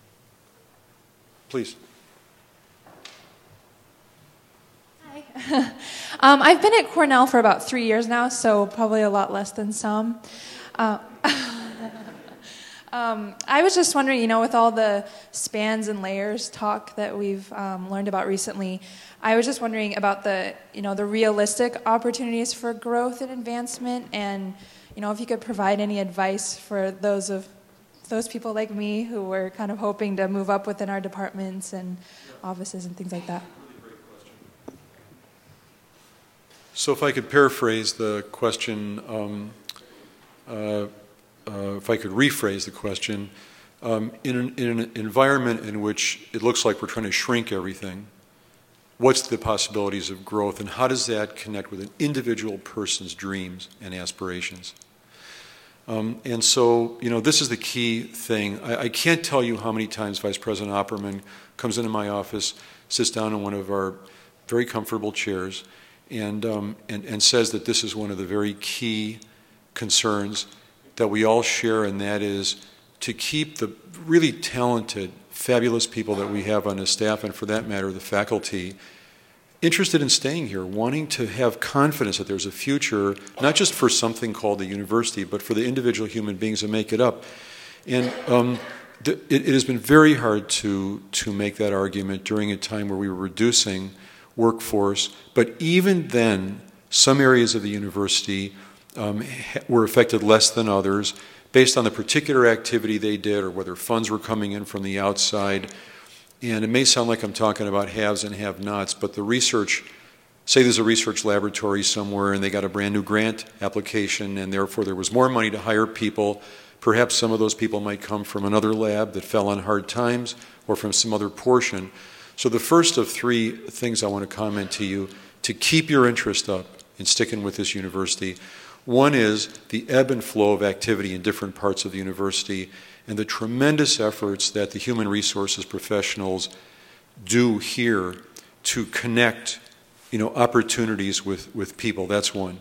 Please. um, I've been at Cornell for about three years now, so probably a lot less than some. Uh, um, I was just wondering, you know, with all the spans and layers talk that we've um, learned about recently, I was just wondering about the, you know, the realistic opportunities for growth and advancement, and, you know, if you could provide any advice for those of those people like me who were kind of hoping to move up within our departments and offices and things like that. So if I could paraphrase the question, um, uh, uh, if I could rephrase the question, um, in, an, in an environment in which it looks like we're trying to shrink everything, what's the possibilities of growth, and how does that connect with an individual person's dreams and aspirations? Um, and so, you know, this is the key thing. I, I can't tell you how many times Vice President Opperman comes into my office, sits down in one of our very comfortable chairs, and, um, and, and says that this is one of the very key concerns that we all share, and that is to keep the really talented, fabulous people that we have on the staff, and for that matter, the faculty, interested in staying here, wanting to have confidence that there's a future, not just for something called the university, but for the individual human beings that make it up. And um, th- it, it has been very hard to, to make that argument during a time where we were reducing workforce. But even then, some areas of the university um, ha- were affected less than others based on the particular activity they did or whether funds were coming in from the outside. And it may sound like I'm talking about haves and have-nots, but the research, say there's a research laboratory somewhere and they got a brand new grant application and therefore there was more money to hire people. Perhaps some of those people might come from another lab that fell on hard times or from some other portion. So the first of three things I want to comment to you to keep your interest up in sticking with this university. One is the ebb and flow of activity in different parts of the university and the tremendous efforts that the human resources professionals do here to connect, you know, opportunities with, with people. That's one.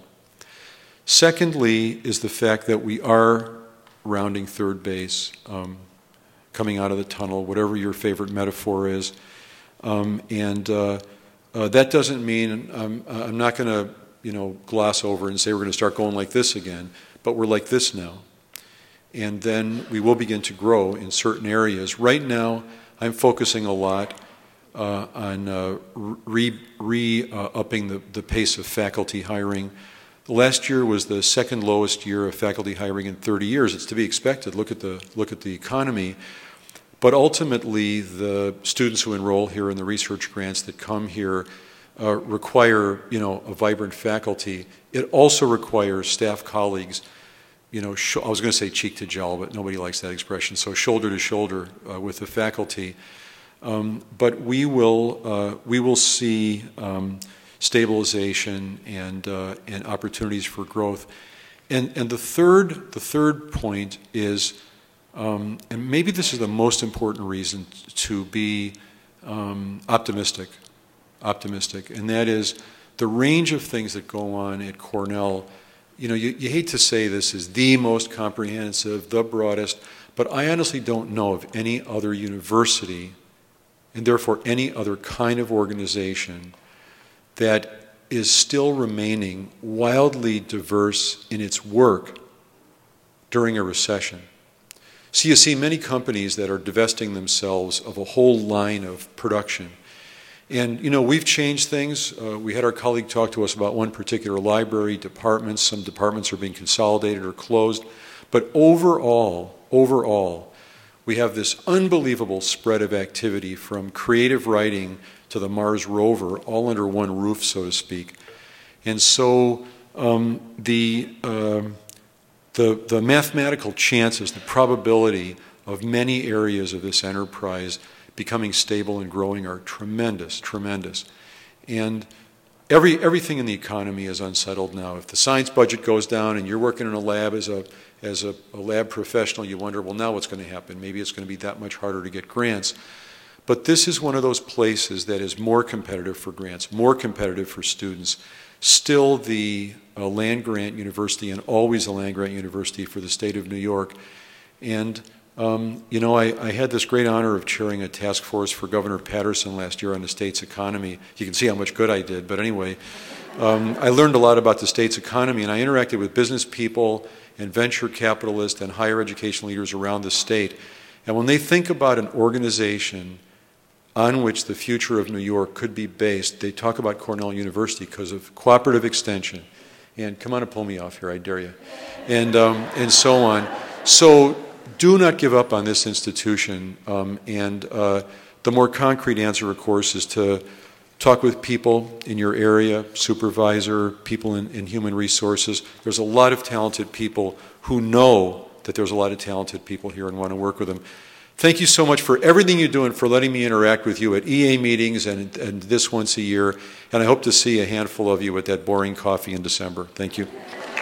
Secondly is the fact that we are rounding third base, um, coming out of the tunnel, whatever your favorite metaphor is. Um, and uh, uh, that doesn't mean I'm, I'm not going to, you know, gloss over and say we're going to start going like this again, but we're like this now. And then we will begin to grow in certain areas. Right now, I'm focusing a lot uh, on uh, re, re uh, upping the, the pace of faculty hiring. Last year was the second lowest year of faculty hiring in thirty years. It's to be expected. Look at the look at the economy. But ultimately, the students who enroll here in the research grants that come here uh, require, you know, a vibrant faculty. It also requires staff colleagues. You know, sh- I was going to say cheek to jowl, but nobody likes that expression. So shoulder to shoulder uh, with the faculty. Um, but we will uh, we will see um, stabilization and uh, and opportunities for growth. And and the third the third point is, um, and maybe this is the most important reason to be um, optimistic, optimistic, and that is the range of things that go on at Cornell. You know, you, you hate to say this is the most comprehensive, the broadest, but I honestly don't know of any other university, and therefore any other kind of organization, that is still remaining wildly diverse in its work during a recession. So you see many companies that are divesting themselves of a whole line of production. And, you know, we've changed things. Uh, we had our colleague talk to us about one particular library, departments. Some departments are being consolidated or closed. But overall, overall, we have this unbelievable spread of activity from creative writing to the Mars rover, all under one roof, so to speak. And so um, the, uh, the, the mathematical chances, the probability of many areas of this enterprise becoming stable and growing are tremendous, tremendous. And every, everything in the economy is unsettled now. If the science budget goes down and you're working in a lab as a, as a, a lab professional, you wonder, well, now what's going to happen? Maybe it's going to be that much harder to get grants. But this is one of those places that is more competitive for grants, more competitive for students. Still the uh, land-grant university and always a land-grant university for the state of New York. And Um, you know, I, I had this great honor of chairing a task force for Governor Patterson last year on the state's economy. You can see how much good I did, but anyway, um, I learned a lot about the state's economy, and I interacted with business people and venture capitalists and higher education leaders around the state. And when they think about an organization on which the future of New York could be based, they talk about Cornell University because of cooperative extension. And come on and pull me off here, I dare you. And, um, and so on. So do not give up on this institution. Um, and uh, the more concrete answer, of course, is to talk with people in your area, supervisor, people in, in human resources. There's a lot of talented people who know that there's a lot of talented people here and want to work with them. Thank you so much for everything you do and for letting me interact with you at E A meetings and, and this once a year. And I hope to see a handful of you at that boring coffee in December. Thank you.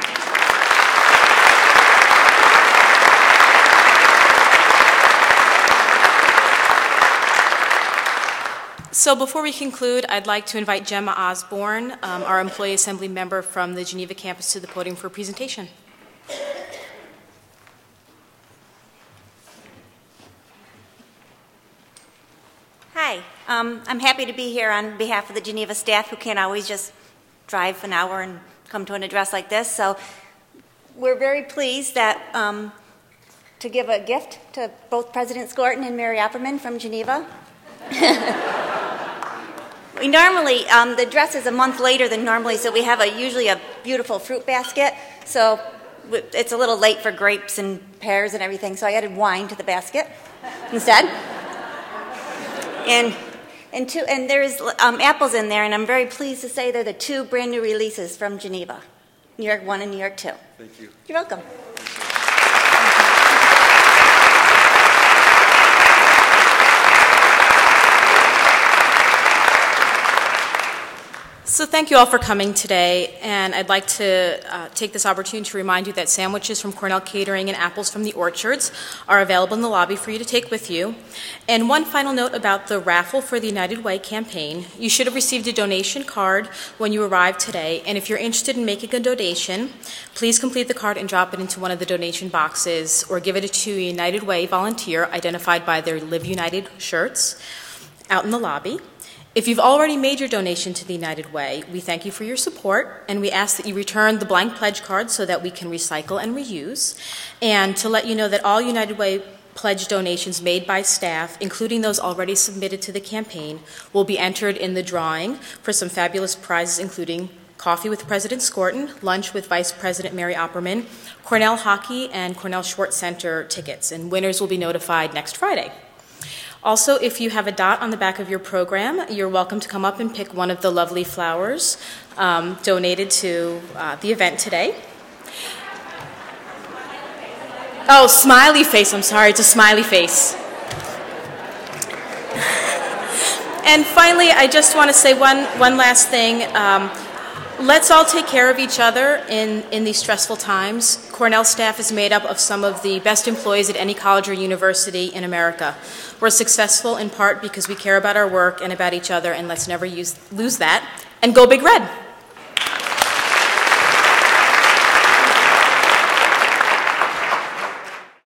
So before we conclude, I'd like to invite Gemma Osborne, um, our Employee Assembly member from the Geneva campus, to the podium for a presentation. Hi, um, I'm happy to be here on behalf of the Geneva staff who can't always just drive an hour and come to an address like this. So we're very pleased that um, to give a gift to both President Skorton and Mary Opperman from Geneva. We normally, um, the dress is a month later than normally, so we have a, usually a beautiful fruit basket. So it's a little late for grapes and pears and everything, so I added wine to the basket instead. And and, two, and there's um, apples in there, and I'm very pleased to say they're the two brand new releases from Geneva, New York one and New York two. Thank you. You're welcome. So thank you all for coming today, and I'd like to uh, take this opportunity to remind you that sandwiches from Cornell Catering and apples from the orchards are available in the lobby for you to take with you. And one final note about the raffle for the United Way campaign. You should have received a donation card when you arrived today, and if you're interested in making a donation, please complete the card and drop it into one of the donation boxes or give it to a United Way volunteer identified by their Live United shirts out in the lobby. If you've already made your donation to the United Way, we thank you for your support, and we ask that you return the blank pledge card so that we can recycle and reuse, and to let you know that all United Way pledge donations made by staff, including those already submitted to the campaign, will be entered in the drawing for some fabulous prizes, including coffee with President Skorton, lunch with Vice President Mary Opperman, Cornell Hockey, and Cornell Schwartz Center tickets, and winners will be notified next Friday. Also, if you have a dot on the back of your program, you're welcome to come up and pick one of the lovely flowers um, donated to uh, the event today. Oh, smiley face, I'm sorry, it's a smiley face. And finally, I just want to say one, one last thing. Um, Let's all take care of each other in, in these stressful times. Cornell staff is made up of some of the best employees at any college or university in America. We're successful in part because we care about our work and about each other, and let's never use, lose that. And go Big Red!